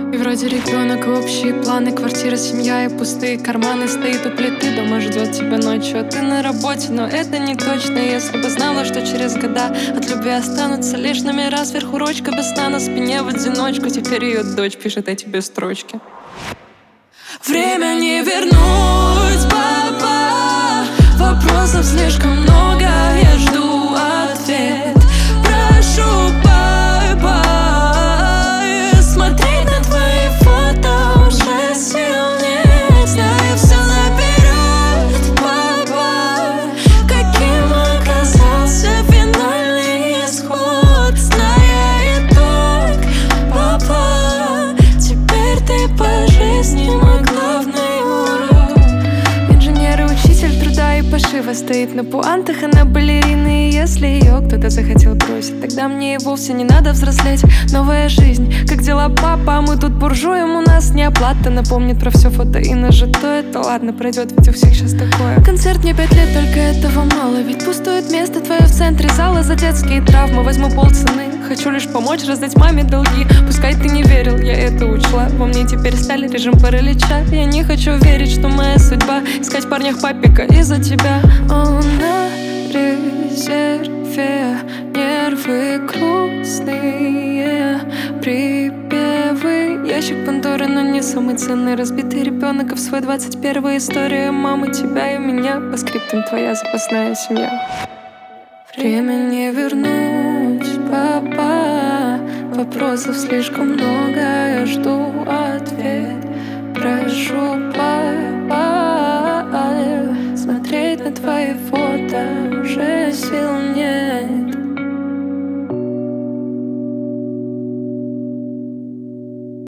И вроде ребенок, и общие планы, квартира, семья и пустые карманы. Стоит у плиты, дома ждет тебя ночью, а ты на работе, но это не точно. Если бы знала, что через года от любви останутся лишь номера, сверху ручка без сна на спине в одиночку. Теперь ее дочь пишет эти без строчки. Время не вернуть, папа. Вопросов слишком много, я жду ответ. Прошу, папа, смотреть на твои фото уже сил нет. Знаю все наперед, папа. Каким оказался финальный исход, зная итог, папа. Теперь ты по жизни мой главный урок. Инженер и учитель труда и пошива стоит на пуантах, она балерина. И если ее кто-то захотел бросить, тогда мне и вовсе не надо взрослеть. Новая жизнь, как дела, папа? А мы тут буржуем, у нас не оплата. Напомнит про все фото и нажито. Это ладно, пройдет, ведь у всех сейчас такое. Концерт мне 5 лет, только этого мало. Ведь пустует место твое в центре зала. За детские травмы возьму полцены. Хочу лишь помочь раздать маме долги. Пускай ты не верил, я это учла. Во мне теперь стали режим паралича. Я не хочу верить, что моя судьба искать в парнях папика из-за тебя. Он на резерве, нервы грустные, припевы. Ящик Пандоры, но не самый ценный. Разбитый ребенок, и в свой 21-й история мамы, тебя и меня. По скриптам твоя запасная семья. Время не вернуть, папа. Вопросов слишком много, я жду ответ. Прошу, папа, смотреть на твои фото уже сил нет.